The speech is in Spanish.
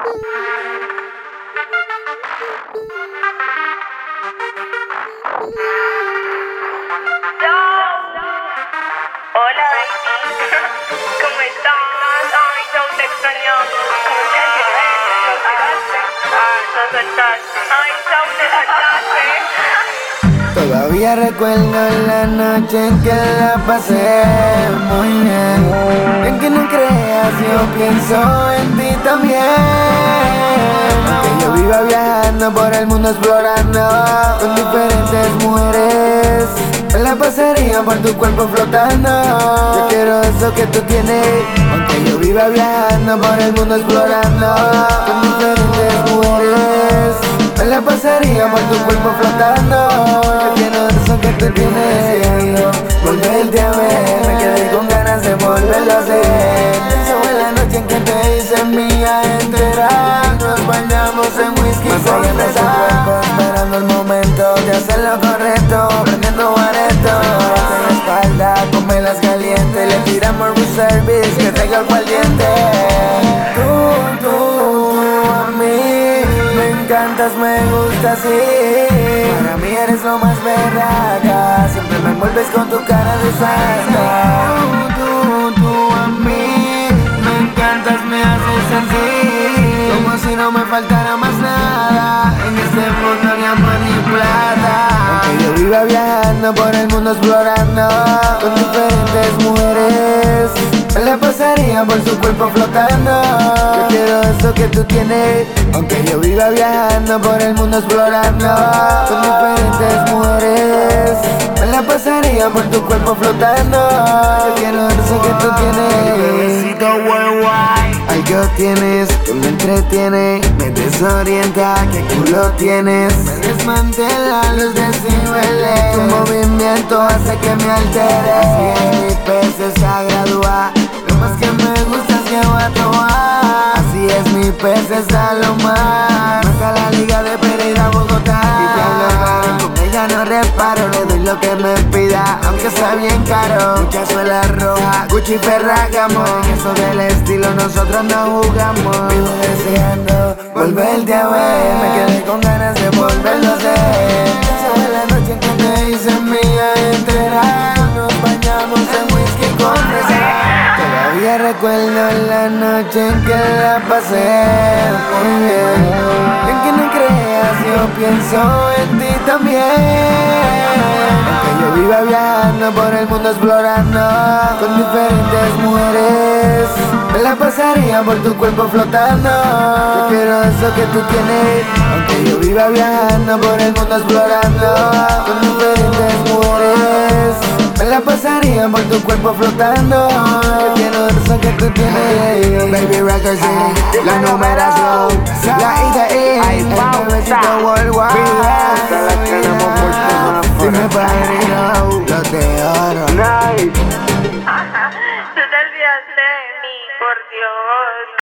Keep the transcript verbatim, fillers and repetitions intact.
Hola, baby. ¿Cómo estás? Ay, yo te extrañaba. ¿Cómo te sientes? ¿No llegaste? Ah, no soltaste. Ay, yo te soltaste. Todavía recuerdo la noche en que la pasé muy bien. En que no creas, yo pienso en ti también. Aunque yo viva viajando por el mundo explorando con diferentes mujeres, me la pasaría por tu cuerpo flotando. Yo quiero eso que tú tienes. Aunque yo viva viajando por el mundo explorando con diferentes mujeres, me la pasaría por tu cuerpo flotando. Yo quiero eso que tú tienes. Volverte a ver, me quedé con ganas de volverlo a hacer. Pienso en la noche en que te hice mía entera. Nos bañamos en whisky con cerveza, esperando el momento de hacer lo correcto, prendiendo bareto. En la espalda, con velas calientes, le tiramos room service que traiga el diente. Tú, tú, tú a mí me encantas, me gusta así. Para mí eres lo más berraca, siempre me envuelves con tu cara de santa. Tú, tú, tú a mí me encantas, me haces así, como si no me faltara más nada en este mundo, ni amor ni plata. Aunque yo viva viajando por el mundo explorando con diferentes mujeres, me la pasaría por su cuerpo flotando. Yo quiero eso que tú tienes. Aunque yo viva viajando por el mundo explorando con diferentes mujeres, me la pasaría por tu cuerpo flotando. Yo quiero eso que tú tienes. Bebecito worldwide, algo tienes que me entretiene, me desorienta, qué culo tienes, me desmantela los decibeles. Tu movimiento hace que me altere. Así es, mi pez está graduada. Lo más que me gusta es que va a tomar. Así es, mi pez está lo más. Marca la liga de Pereira, Bogotá. Y te hablo claro, con ella no reparo. Le doy lo que me pida, aunque sea bien caro. Mucha suela roja, Gucci, Ferragamo. En eso del estilo nosotros no jugamos. Vivo deseando volverte a ver, me quedé con ganas de volverlo a hacer. Pienso en la noche en que te hice mía entera. Nos bañamos en whisky con fresa. Todavía recuerdo la noche en que la pasé muy bien. En que no creas, yo pienso en ti también. Aunque yo viva viajando por el mundo explorando con diferentes mujeres, me la pasaría por tu cuerpo flotando. Yo quiero eso que tú tienes. Aunque yo viva viajando por el mundo explorando con diferentes mujeres, me la pasaría por tu cuerpo flotando. Yo quiero eso que tú tienes. Baby Records, sí, la numeración, la I de I, el bebecito worldwide. Dime padrino, los de oro. Tú te olvidaste de mí, por Dios.